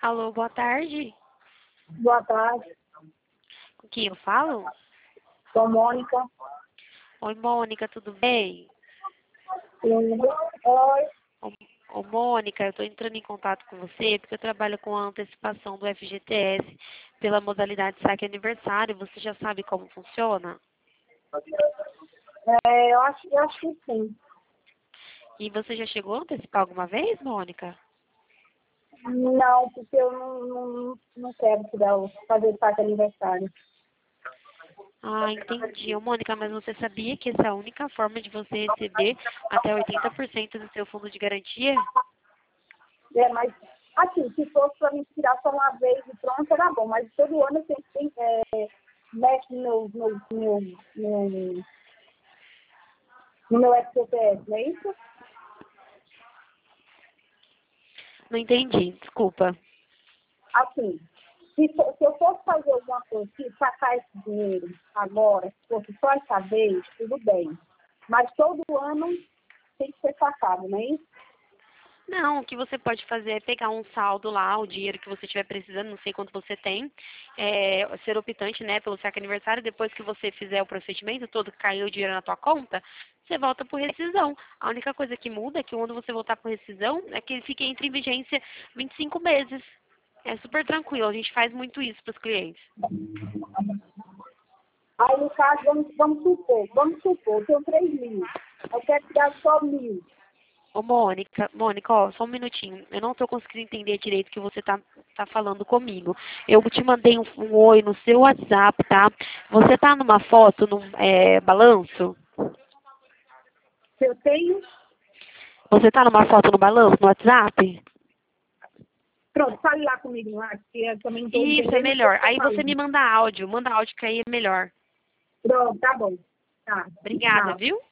Alô, boa tarde. Boa tarde, Com quem eu falo? sou Mônica. Oi, Mônica, tudo bem? Oi, Ô, Mônica, eu estou entrando em contato com você porque eu trabalho com a antecipação do FGTS pela modalidade saque aniversário. Você já sabe como funciona? eu acho que sim. E você já chegou a antecipar alguma vez, Mônica? Não, porque eu não quero fazer parte do aniversário. Ah, entendi. Ô, Mônica, mas você sabia que essa é a única forma de você receber até 80% do seu fundo de garantia? Mas, assim, se fosse para me tirar só uma vez e pronto, era bom. Mas todo ano eu sempre mexe no meu FCPS, não é isso? Não entendi, desculpa. Assim, se eu fosse fazer alguma coisa, se sacar esse dinheiro agora, se fosse só essa vez, tudo bem. Mas todo ano tem que ser sacado, não é isso? Não, o que você pode fazer é pegar um saldo lá, o dinheiro que você estiver precisando, não sei quanto você tem, ser optante, né, pelo saque aniversário, depois que você fizer o procedimento todo, que caiu o dinheiro na tua conta, você volta por rescisão. A única coisa que muda é que quando você voltar por rescisão, é que ele fica entre em vigência 25 meses. É super tranquilo, a gente faz muito isso para os clientes. Aí, no caso, vamos supor, eu tenho 3.000. Eu quero tirar só 1.000. Ô, Mônica, ó, só um minutinho. Eu não estou conseguindo entender direito o que você tá falando comigo. Eu te mandei um oi no seu WhatsApp, tá? Você tá numa foto, num balanço? Se eu tenho, Você tá numa foto no balanço, no WhatsApp? pronto, fale lá comigo lá, que eu também não estou Isso, é entendendo o que você melhor. está Aí você me falando. manda áudio que aí é melhor. Pronto, tá bom. Tá, Obrigada, tchau. viu?